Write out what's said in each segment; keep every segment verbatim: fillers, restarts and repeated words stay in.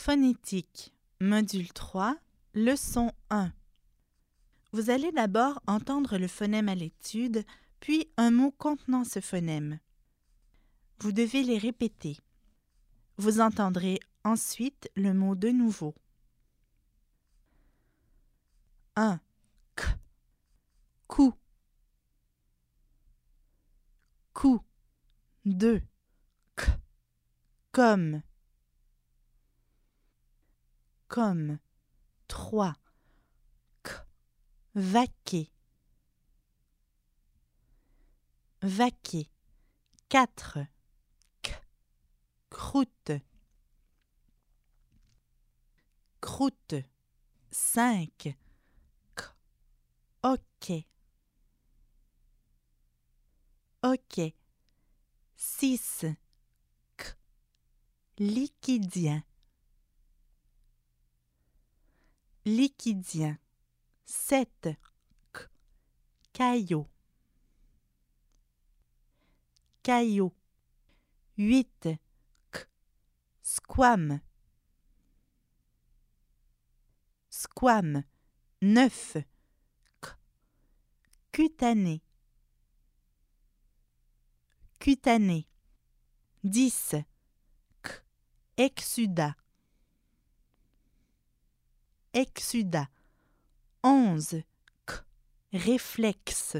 Phonétique, module trois, leçon un. Vous allez d'abord entendre le phonème à l'étude, puis un mot contenant ce phonème. Vous devez les répéter. Vous entendrez ensuite le mot de nouveau. un. K. Cou. Cou. deux. K. Comme. Comme. trois. K. Vaquer. Vaquer. quatre. K. Croûte. Croûte. cinq. K. Ok. Ok. six. K. Liquidien. Liquidien. sept. K. Caillot. Caillot. huit. K. Squame. Squame. neuf. K. Cutané. Cutané. dix. K. Exsudat. Exsudat. onze. K. Réflexe.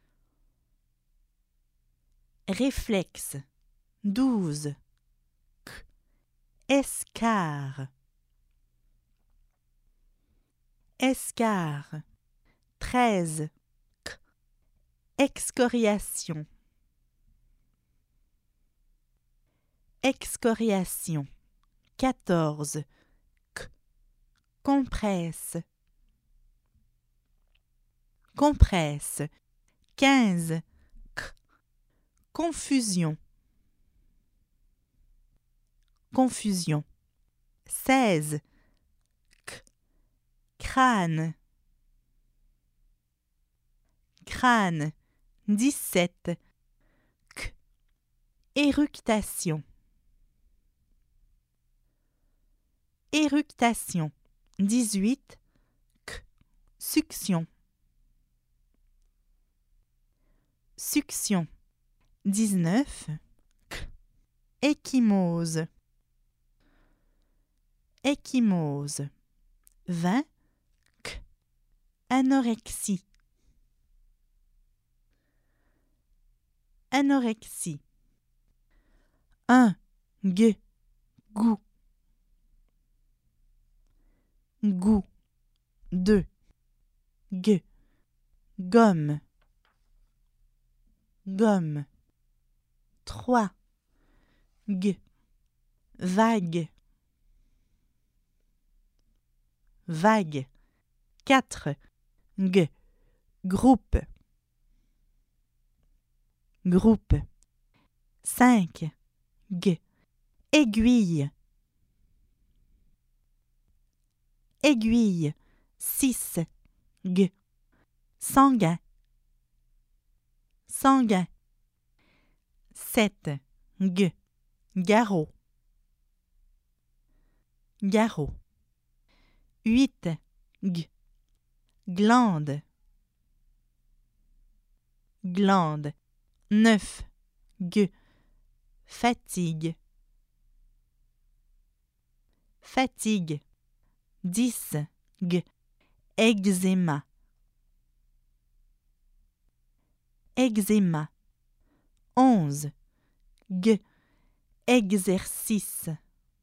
Réflexe. douze. K. Escar. Escar. treize. K. Excoriation. Excoriation. quatorze. K. Compresse. Compresse. quinze. K. Confusion. Confusion. seize. K. Crâne. Crâne. dix-sept. K. Éructation. Éructation. dix-huit. K. Succion. Succion. dix-neuf. K. Ecchymose. Ecchymose. vingt. K. Anorexie. Anorexie. un. G. Goût. Goût. deux. G. Gomme. Gomme. trois. G. Vague. Vague. quatre. G. Groupe. Groupe. cinq. G. Aiguille. Aiguille. six. G. Sanguin. Sanguin. sept. G. Garrot. Garrot. huit. G. Glande. Glande. neuf. G. Fatigue. Fatigue. dix. G. Eczéma. Eczéma. onze. G. Exercice.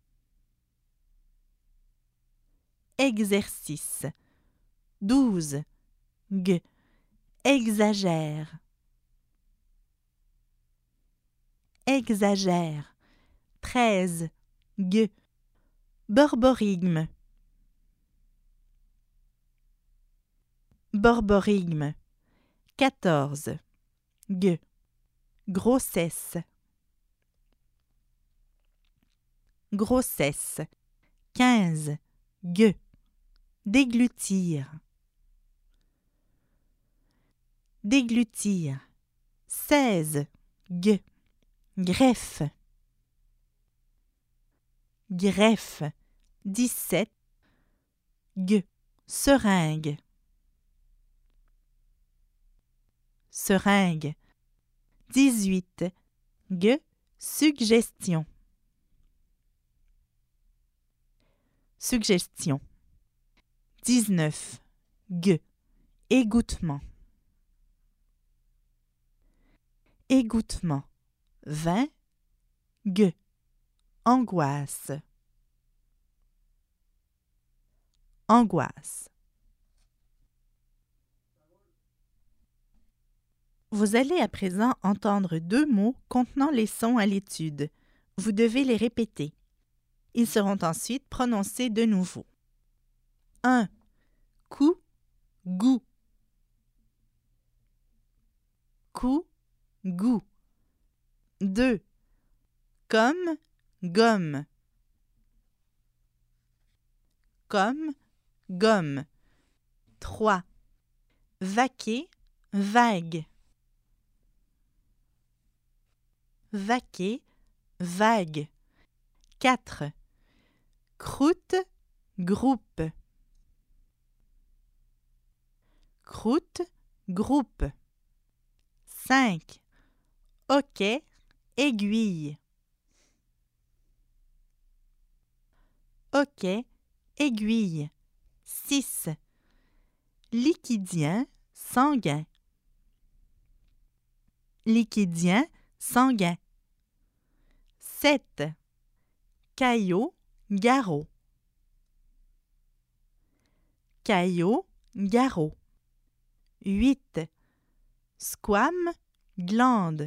Exercice. douze. G. Exagère. Exagère. treize. G. Borborygme. Borborygme. quatorze. G. Grossesse. Grossesse. quinze. G. Déglutir. Déglutir. seize. G. Greffe. Greffe. dix-sept. G. Seringue. Seringue. dix-huit. G. Suggestion. Suggestion. dix-neuf. G. Égouttement. Égouttement. vingt. G. Angoisse. Angoisse. Vous allez à présent entendre deux mots contenant les sons à l'étude. Vous devez les répéter. Ils seront ensuite prononcés de nouveau. un. Coup, goût. Coup, goût. deux. Comme, gomme. Comme, gomme. trois. Vaquer, vague. Vaquer, vague. quatre. Croûte, groupe. Croûte, groupe. cinq. Hoquet, aiguille. Hoquet, aiguille. six. Liquidien, sanguin. Liquidien, sanguin. sept. Caillot, garrot. Caillot, garrot. huit. Squame, glande.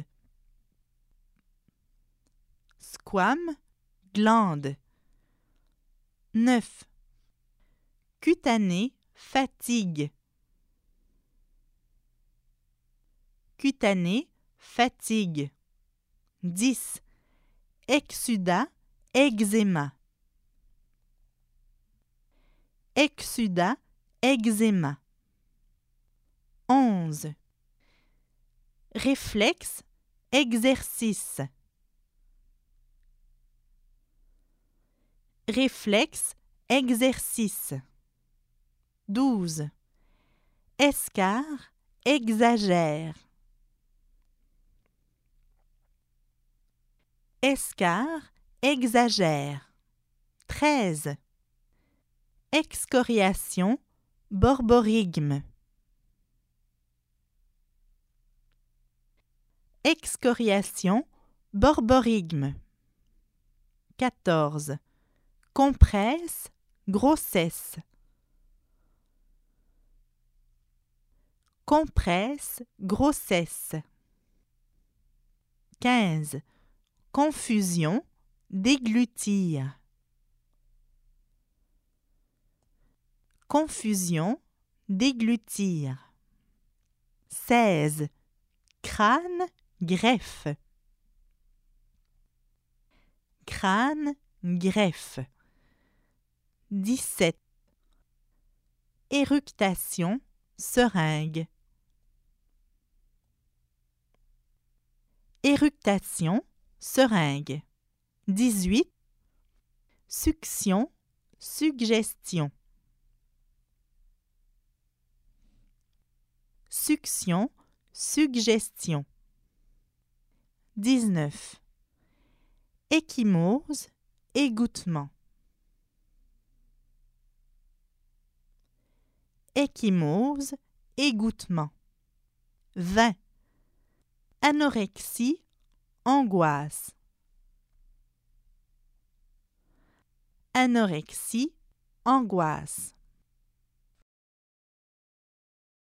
Squame, glande. neuf. Cutané, fatigue. Cutané, fatigue. dix. Exsudat, eczéma. Exsudat, eczéma. onze. Réflexe, exercice. Réflexe, exercice. douze. Escar, exagère. Escar, exagère. treize. Excoriation, borborigme. Excoriation, borborigme. quatorze. Compresse, grossesse. Compresse, grossesse. quinze. Confusion, déglutir. Confusion, déglutir. seize. Crâne, greffe. Crâne, greffe. dix-sept. Éructation, seringue. Éructation, seringue. dix-huit. Succion, suggestion. Succion, suggestion. dix-neuf. Ecchymose, égouttement. Ecchymose, égouttement. vingt. Anorexie, angoisse. Anorexie, angoisse.